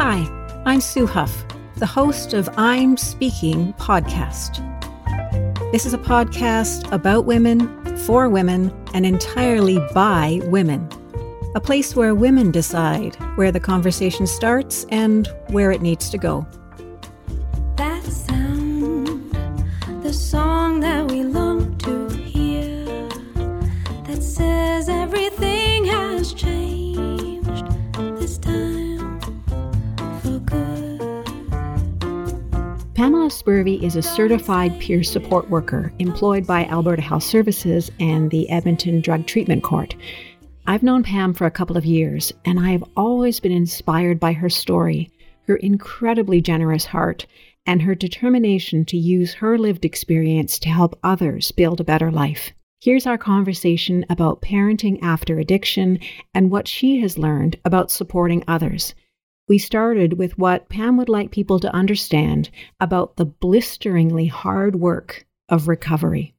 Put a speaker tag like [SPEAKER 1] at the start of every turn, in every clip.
[SPEAKER 1] Hi, I'm Sue Huff, the host of I'm Speaking podcast. This is a podcast about women, for women, and entirely by women. A place where women decide where the conversation starts and where it needs to go.
[SPEAKER 2] That sound, the song that we long to hear, that says everything has changed this time for good.
[SPEAKER 1] Pamela Spurvey is a certified peer support worker employed by Alberta Health Services and the Edmonton Drug Treatment Court. I've known Pam for a couple of years, and I've always been inspired by her story, her incredibly generous heart, and her determination to use her lived experience to help others build a better life. Here's our conversation about parenting after addiction and what she has learned about supporting others. We started with what Pam would like people to understand about the blisteringly hard work of recovery.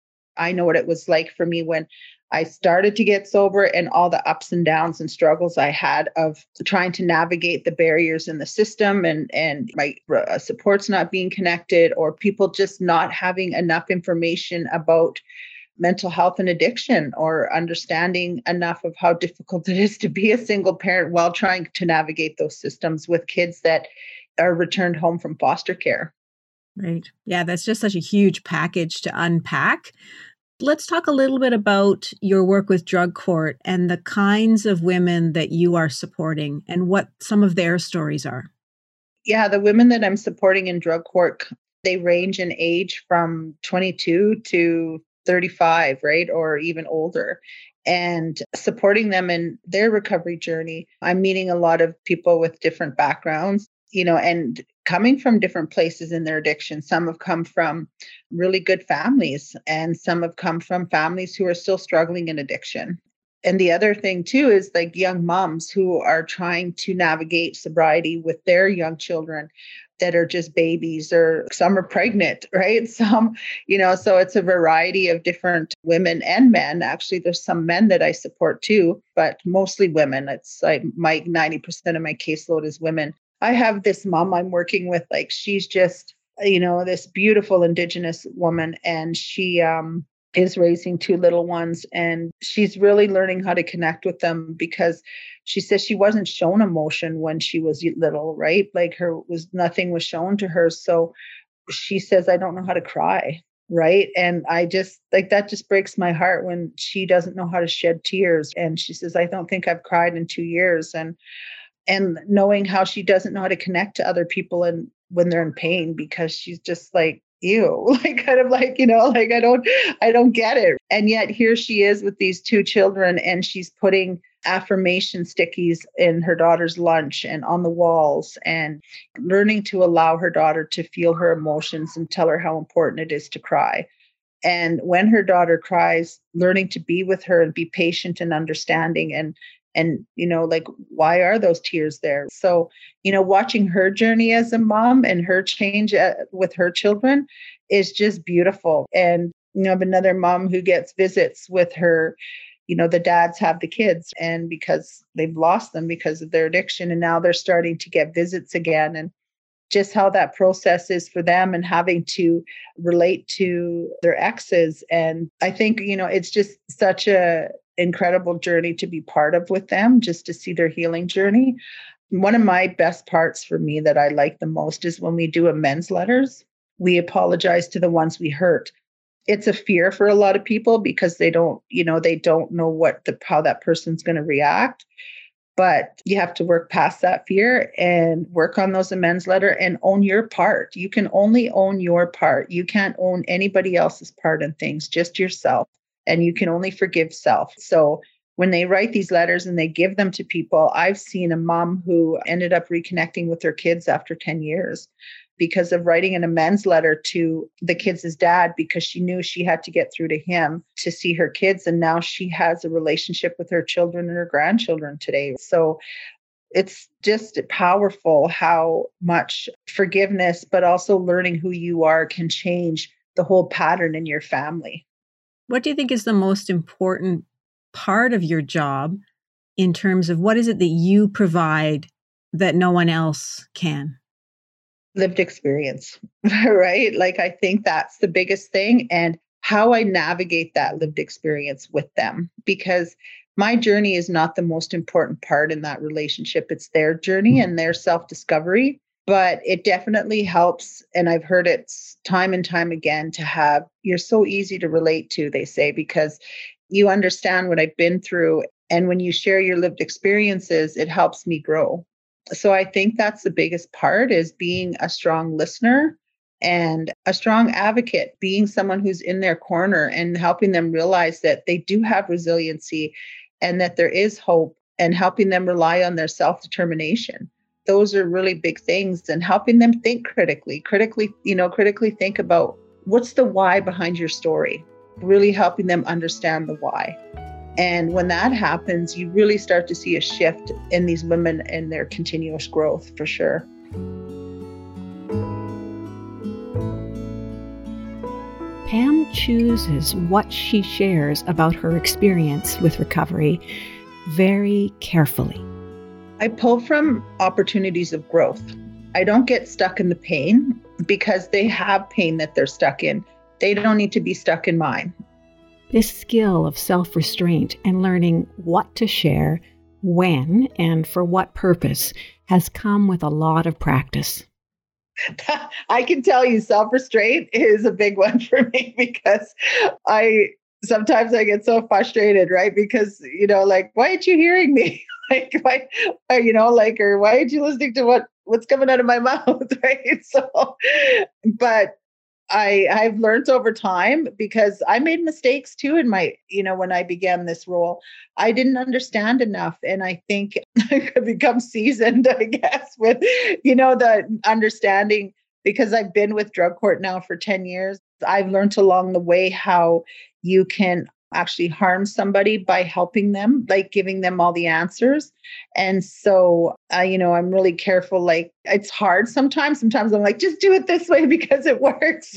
[SPEAKER 3] I know what it was like for me when I started to get sober and all the ups and downs and struggles I had of trying to navigate the barriers in the system and my supports not being connected, or people just not having enough information about mental health and addiction, or understanding enough of how difficult it is to be a single parent while trying to navigate those systems with kids that are returned home from foster care.
[SPEAKER 4] Right. Yeah, that's just such a huge package to unpack. Let's talk a little bit about your work with Drug Court and the kinds of women that you are supporting and what some of their stories are.
[SPEAKER 3] Yeah, the women that I'm supporting in Drug Court, they range in age from 22 to 35, right? Or even older. And supporting them in their recovery journey. I'm meeting a lot of people with different backgrounds, and coming from different places in their addiction. Some have come from really good families, and some have come from families who are still struggling in addiction. And the other thing too is like young moms who are trying to navigate sobriety with their young children that are just babies, or some are pregnant, right? Some, so it's a variety of different women and men. Actually, there's some men that I support too, but mostly women. It's like 90% of my caseload is women. I have this mom I'm working with, like she's just, this beautiful Indigenous woman, and she is raising two little ones, and she's really learning how to connect with them, because she says she wasn't shown emotion when she was little, right? Like nothing was shown to her. So she says, I don't know how to cry. Right. And I just like, that just breaks my heart when she doesn't know how to shed tears. And she says, I don't think I've cried in 2 years. And knowing how she doesn't know how to connect to other people and when they're in pain, because she's just like, ew, like kind of like, like I don't get it. And yet here she is with these two children, and she's putting affirmation stickies in her daughter's lunch and on the walls, and learning to allow her daughter to feel her emotions and tell her how important it is to cry. And when her daughter cries, learning to be with her and be patient and understanding, and like, why are those tears there? So, watching her journey as a mom and her change with her children is just beautiful. And, I have another mom who gets visits with her, the dads have the kids, and because they've lost them because of their addiction, and now they're starting to get visits again, and just how that process is for them, and having to relate to their exes. And I think, it's just such a incredible journey to be part of with them, just to see their healing journey. One of my best parts for me that I like the most is when we do amends letters. We apologize to the ones we hurt. It's a fear for a lot of people because they don't know how that person's going to react. But you have to work past that fear and work on those amends letter and own your part. You can only own your part. You can't own anybody else's part in things, just yourself. And you can only forgive self. So when they write these letters and they give them to people, I've seen a mom who ended up reconnecting with her kids after 10 years because of writing an amends letter to the kids' dad, because she knew she had to get through to him to see her kids. And now she has a relationship with her children and her grandchildren today. So it's just powerful how much forgiveness, but also learning who you are, can change the whole pattern in your family.
[SPEAKER 4] What do you think is the most important part of your job in terms of what is it that you provide that no one else can?
[SPEAKER 3] Lived experience, right? Like, I think that's the biggest thing, and how I navigate that lived experience with them, because my journey is not the most important part in that relationship. It's their journey and their self-discovery. But it definitely helps. And I've heard it time and time again to have, you're so easy to relate to, they say, because you understand what I've been through. And when you share your lived experiences, it helps me grow. So I think that's the biggest part, is being a strong listener and a strong advocate, being someone who's in their corner and helping them realize that they do have resiliency and that there is hope, and helping them rely on their self-determination. Those are really big things, and helping them think critically think about what's the why behind your story, really helping them understand the why. And when that happens, you really start to see a shift in these women and their continuous growth, for sure.
[SPEAKER 1] Pam chooses what she shares about her experience with recovery very carefully.
[SPEAKER 3] I pull from opportunities of growth. I don't get stuck in the pain, because they have pain that they're stuck in. They don't need to be stuck in mine.
[SPEAKER 1] This skill of self-restraint and learning what to share, when, and for what purpose has come with a lot of practice.
[SPEAKER 3] I can tell you, self-restraint is a big one for me, because sometimes I get so frustrated, right? Because, like, why aren't you hearing me? Like, why, or why aren't you listening to what's coming out of my mouth, right? So, but I've learned over time, because I made mistakes too in my, when I began this role. I didn't understand enough. And I think I could become seasoned, I guess, with, the understanding, because I've been with drug court now for 10 years. I've learned along the way how you can actually harm somebody by helping them, like giving them all the answers. And so, I'm really careful. Like, it's hard sometimes. Sometimes I'm like, just do it this way because it works.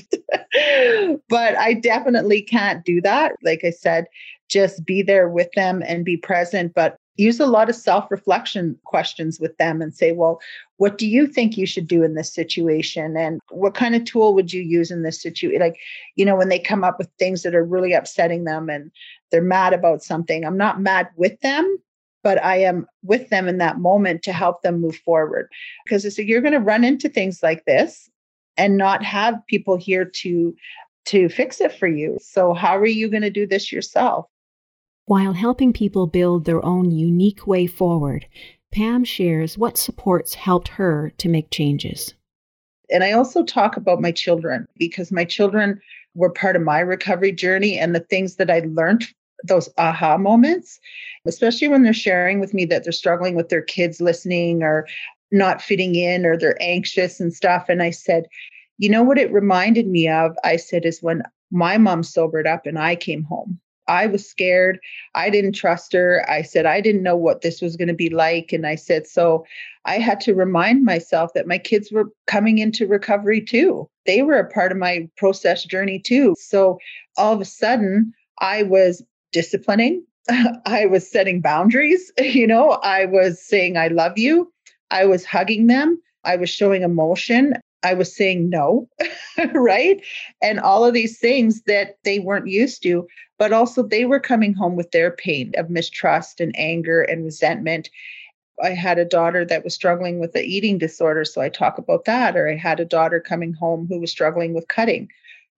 [SPEAKER 3] But I definitely can't do that. Like I said, just be there with them and be present, but use a lot of self-reflection questions with them and say, well, what do you think you should do in this situation? And what kind of tool would you use in this situation? Like, when they come up with things that are really upsetting them and they're mad about something, I'm not mad with them, but I am with them in that moment to help them move forward. Because I said, you're going to run into things like this and not have people here to fix it for you. So how are you going to do this yourself?
[SPEAKER 1] While helping people build their own unique way forward, Pam shares what supports helped her to make changes.
[SPEAKER 3] And I also talk about my children, because my children were part of my recovery journey, and the things that I learned, those aha moments, especially when they're sharing with me that they're struggling with their kids listening or not fitting in, or they're anxious and stuff. And I said, what it reminded me of, I said, is when my mom sobered up and I came home. I was scared. I didn't trust her. I said, I didn't know what this was going to be like. And I said, so I had to remind myself that my kids were coming into recovery too. They were a part of my process journey too. So all of a sudden I was disciplining. I was setting boundaries. I was saying, I love you. I was hugging them. I was showing emotion. I was saying no, right? And all of these things that they weren't used to, but also they were coming home with their pain of mistrust and anger and resentment. I had a daughter that was struggling with an eating disorder, so I talk about that. Or I had a daughter coming home who was struggling with cutting,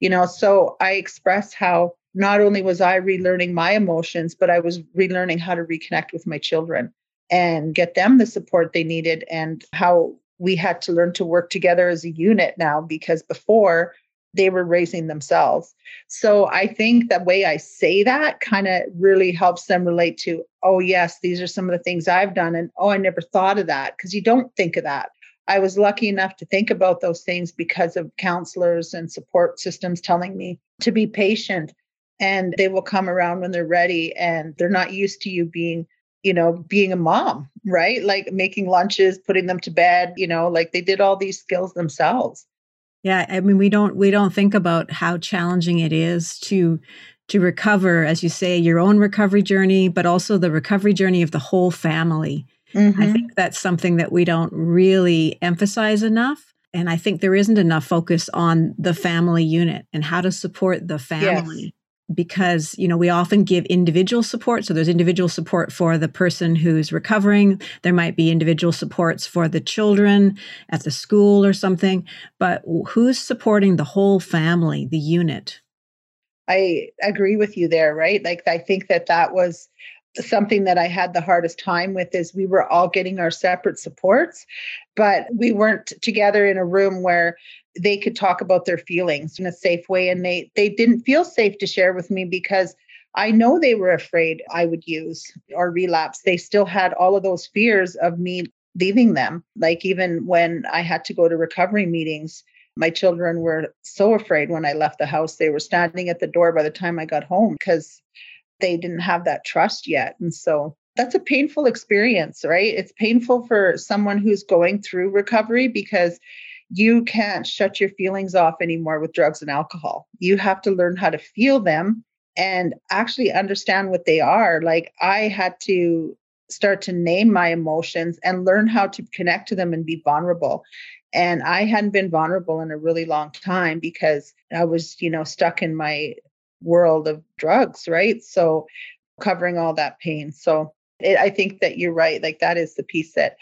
[SPEAKER 3] so I express how not only was I relearning my emotions, but I was relearning how to reconnect with my children and get them the support they needed, and how we had to learn to work together as a unit now, because before they were raising themselves. So I think the way I say that kind of really helps them relate to, oh, yes, these are some of the things I've done. And, oh, I never thought of that, because you don't think of that. I was lucky enough to think about those things because of counselors and support systems telling me to be patient, and they will come around when they're ready, and they're not used to you being a mom, right? Like making lunches, putting them to bed, like they did all these skills themselves.
[SPEAKER 4] Yeah. I mean, we don't think about how challenging it is to recover, as you say, your own recovery journey, but also the recovery journey of the whole family. I
[SPEAKER 3] Mm-hmm.
[SPEAKER 4] think that's something that we don't really emphasize enough. And I think there isn't enough focus on the family unit and how to support the
[SPEAKER 3] Yes.
[SPEAKER 4] family because, we often give individual support. So there's individual support for the person who's recovering. There might be individual supports for the children at the school or something, but who's supporting the whole family, the unit?
[SPEAKER 3] I agree with you there, right? Like, I think that was something that I had the hardest time with is we were all getting our separate supports, but we weren't together in a room where they could talk about their feelings in a safe way. And they didn't feel safe to share with me because I know they were afraid I would use or relapse. They still had all of those fears of me leaving them. Like even when I had to go to recovery meetings, my children were so afraid when I left the house. They were standing at the door by the time I got home because they didn't have that trust yet. And so that's a painful experience, right? It's painful for someone who's going through recovery because you can't shut your feelings off anymore with drugs and alcohol. You have to learn how to feel them and actually understand what they are. Like I had to start to name my emotions and learn how to connect to them and be vulnerable. And I hadn't been vulnerable in a really long time because I was, stuck in my world of drugs, right? So covering all that pain. So I think that you're right. Like that is the piece that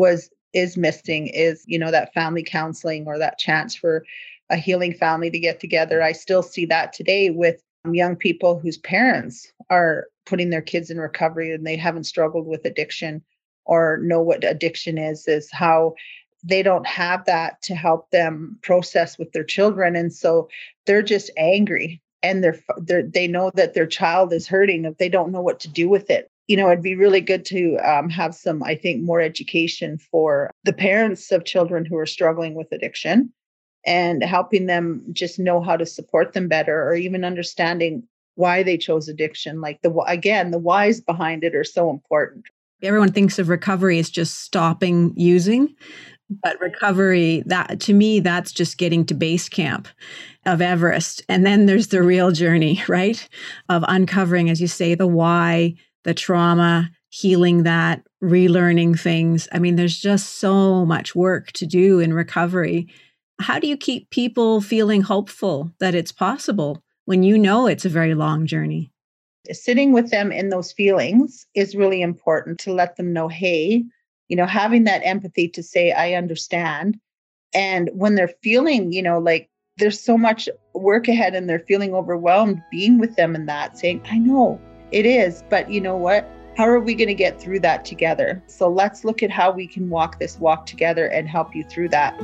[SPEAKER 3] is missing is, that family counseling or that chance for a healing family to get together. I still see that today with young people whose parents are putting their kids in recovery and they haven't struggled with addiction or know what addiction is how they don't have that to help them process with their children. And so they're just angry and they know that their child is hurting if they don't know what to do with it. It'd be really good to have some, I think, more education for the parents of children who are struggling with addiction and helping them just know how to support them better or even understanding why they chose addiction. Like the whys behind it are so important.
[SPEAKER 4] Everyone thinks of recovery as just stopping using. But recovery, that to me, that's just getting to base camp of Everest. And then there's the real journey, right? Of uncovering, as you say, the why, the trauma, healing that, relearning things. I mean, there's just so much work to do in recovery. How do you keep people feeling hopeful that it's possible when it's a very long journey?
[SPEAKER 3] Sitting with them in those feelings is really important to let them know, hey, having that empathy to say, I understand. And when they're feeling, like there's so much work ahead and they're feeling overwhelmed, being with them in that, saying, I know it is, but you know what? How are we going to get through that together? So let's look at how we can walk this walk together and help you through that.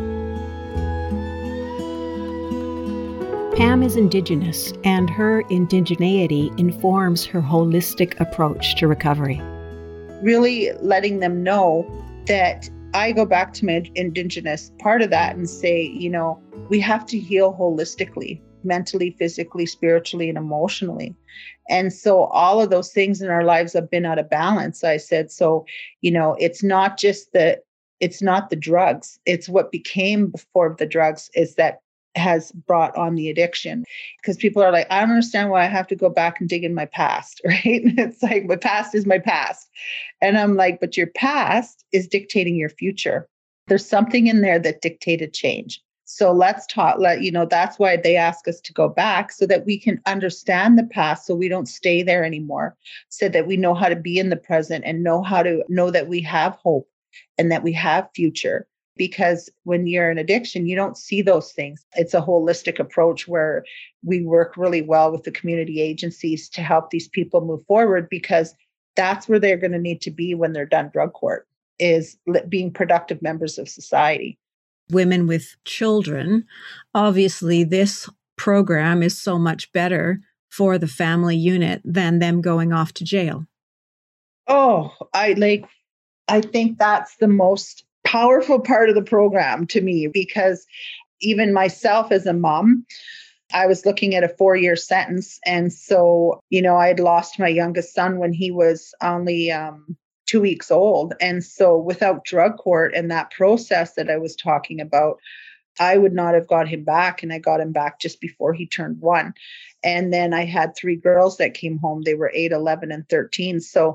[SPEAKER 1] Pam is Indigenous, and her indigeneity informs her holistic approach to recovery.
[SPEAKER 3] Really letting them know that I go back to my Indigenous part of that and say, we have to heal holistically, mentally, physically, spiritually, and emotionally. And so all of those things in our lives have been out of balance. I said, so, it's not the drugs. It's what became before the drugs is that has brought on the addiction. Because people are like, I don't understand why I have to go back and dig in my past, right? It's like, my past is my past. And I'm like, but your past is dictating your future. There's something in there that dictated change. So let's talk, that's why they ask us to go back so that we can understand the past so we don't stay there anymore, so that we know how to be in the present and know that we have hope and that we have future. Because when you're in addiction, you don't see those things. It's a holistic approach where we work really well with the community agencies to help these people move forward, because that's where they're going to need to be when they're done drug court, is being productive members of society.
[SPEAKER 4] Women with children, obviously this program is so much better for the family unit than them going off to jail.
[SPEAKER 3] Oh, I think that's the most powerful part of the program to me, because even myself as a mom, I was looking at a 4-year sentence. And so, I had lost my youngest son when he was only 2 weeks old. And so without drug court and that process that I was talking about, I would not have got him back. And I got him back just before he turned 1. And then I had 3 girls that came home. They were 8, 11, and 13. So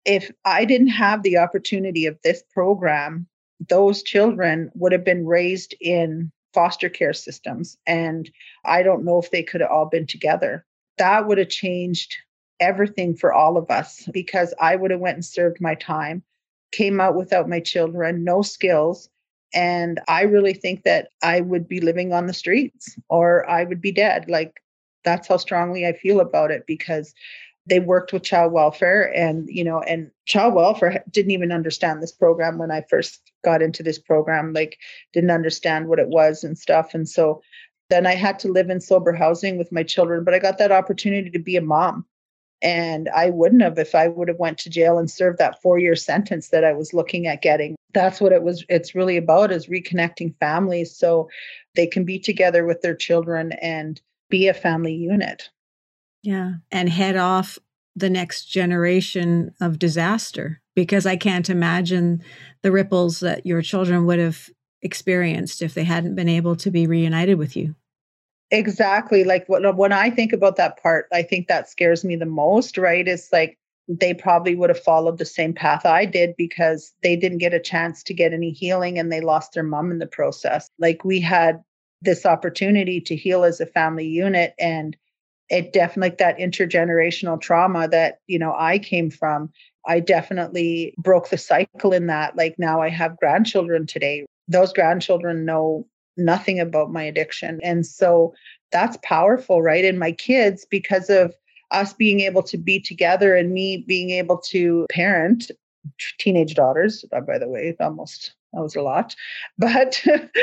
[SPEAKER 3] if I didn't have the opportunity of this program, those children would have been raised in foster care systems. And I don't know if they could have all been together. That would have changed everything for all of us, because I would have went and served my time, came out without my children, no skills. And I really think that I would be living on the streets or I would be dead. Like, that's how strongly I feel about it, because they worked with child welfare, and child welfare didn't even understand this program when I first got into this program, like didn't understand what it was and stuff. And so then I had to live in sober housing with my children, but I got that opportunity to be a mom. And I wouldn't have if I would have went to jail and served that 4-year sentence that I was looking at getting. That's what it's really about, is reconnecting families so they can be together with their children and be a family unit.
[SPEAKER 4] Yeah. And head off the next generation of disaster, because I can't imagine the ripples that your children would have experienced if they hadn't been able to be reunited with you.
[SPEAKER 3] Exactly. Like when I think about that part, I think that scares me the most, right? It's like they probably would have followed the same path I did, because they didn't get a chance to get any healing and they lost their mom in the process. Like, we had this opportunity to heal as a family unit, and it definitely, like that intergenerational trauma that, I came from, I definitely broke the cycle in that. Like, now I have grandchildren today. Those grandchildren know nothing about my addiction. And so that's powerful, right? And my kids, because of us being able to be together and me being able to parent teenage daughters, by the way, that was a lot, but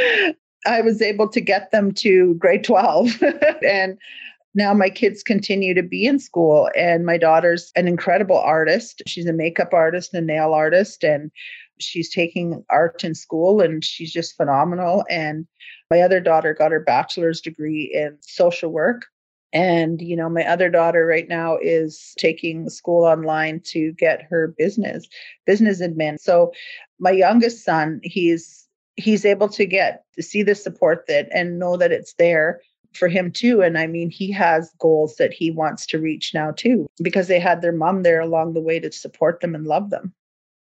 [SPEAKER 3] I was able to get them to grade 12 and now my kids continue to be in school, and my daughter's an incredible artist. She's a makeup artist and a nail artist, and she's taking art in school, and she's just phenomenal. And my other daughter got her bachelor's degree in social work. And, my other daughter right now is taking school online to get her business admin. So my youngest son, he's able to see the support and know that it's there for him too. And I mean, he has goals that he wants to reach now too, because they had their mom there along the way to support them and love them.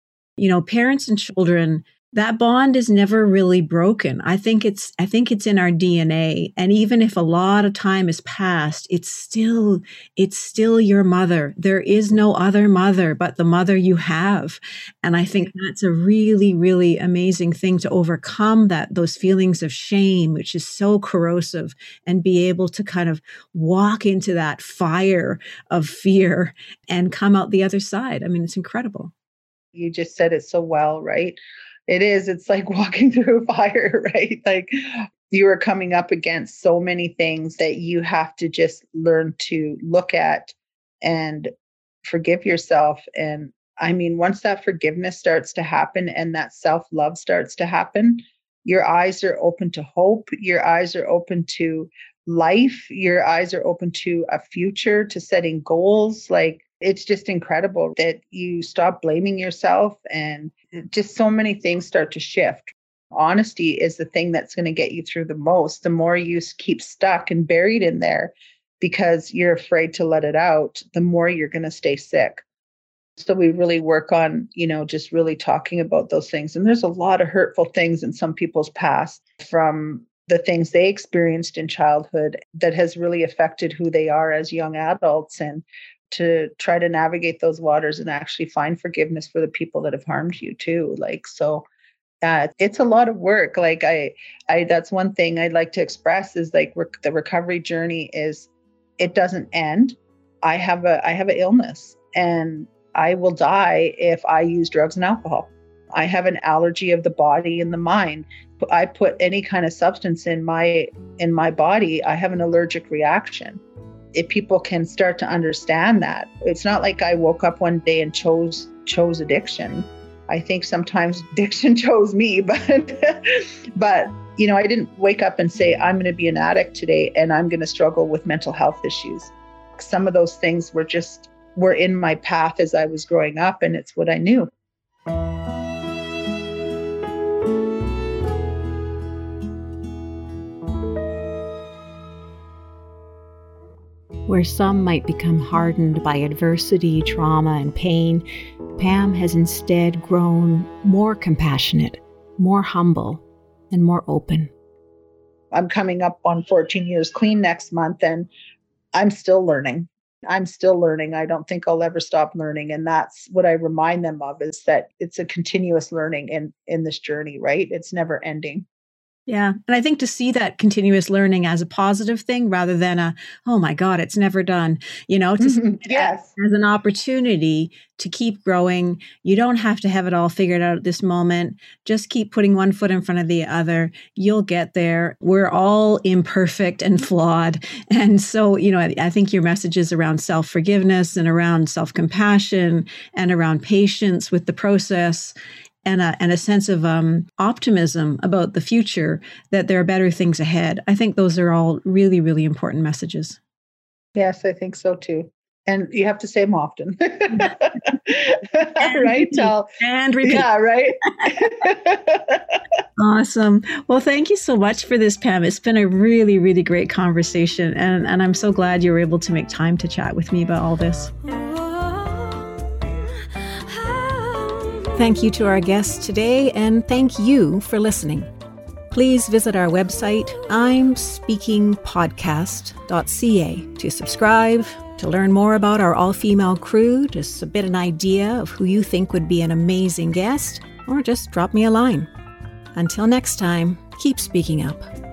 [SPEAKER 4] Parents and children, that bond is never really broken. I think it's in our DNA. And even if a lot of time has passed, it's still your mother. There is no other mother but the mother you have. And I think that's a really, really amazing thing to overcome those feelings of shame, which is so corrosive, and be able to kind of walk into that fire of fear and come out the other side. I mean, it's incredible.
[SPEAKER 3] You just said it so well, right? It is. It's like walking through fire, right? Like, you are coming up against so many things that you have to just learn to look at and forgive yourself. And I mean, once that forgiveness starts to happen and that self-love starts to happen, your eyes are open to hope. Your eyes are open to life. Your eyes are open to a future, to setting goals. Like, it's just incredible that you stop blaming yourself, and just so many things start to shift. Honesty is the thing that's going to get you through the most. The more you keep stuck and buried in there because you're afraid to let it out, the more you're going to stay sick. So we really work on, just really talking about those things. And there's a lot of hurtful things in some people's past, from the things they experienced in childhood, that has really affected who they are as young adults, and to try to navigate those waters and actually find forgiveness for the people that have harmed you too. It's a lot of work. Like, I that's one thing I'd like to express is like the recovery journey it doesn't end. I have an illness, and I will die if I use drugs and alcohol. I have an allergy of the body and the mind. I put any kind of substance in my body, I have an allergic reaction. If people can start to understand that, it's not like I woke up one day and chose addiction. I think sometimes addiction chose me, but I didn't wake up and say, I'm going to be an addict today and I'm going to struggle with mental health issues. Some of those things were in my path as I was growing up, and it's what I knew.
[SPEAKER 1] Where some might become hardened by adversity, trauma, and pain, Pam has instead grown more compassionate, more humble, and more open.
[SPEAKER 3] I'm coming up on 14 years clean next month, and I'm still learning. I'm still learning. I don't think I'll ever stop learning. And that's what I remind them of, is that it's a continuous learning in this journey, right? It's never ending.
[SPEAKER 4] Yeah. And I think to see that continuous learning as a positive thing rather than oh my God, it's never done, to see it
[SPEAKER 3] Yes.
[SPEAKER 4] as an opportunity to keep growing. You don't have to have it all figured out at this moment. Just keep putting one foot in front of the other. You'll get there. We're all imperfect and flawed. And so, I think your messages around self-forgiveness and around self-compassion and around patience with the process and a sense of optimism about the future, that there are better things ahead. I think those are all really, really important messages.
[SPEAKER 3] Yes, I think so too. And you have to say them often. Right?
[SPEAKER 4] And repeat.
[SPEAKER 3] Yeah, right?
[SPEAKER 4] Awesome. Well, thank you so much for this, Pam. It's been a really, really great conversation. And I'm so glad you were able to make time to chat with me about all this. Thank you to our guests today, and thank you for listening. Please visit our website, imspeakingpodcast.ca, to subscribe, to learn more about our all-female crew, to submit an idea of who you think would be an amazing guest, or just drop me a line. Until next time, keep speaking up.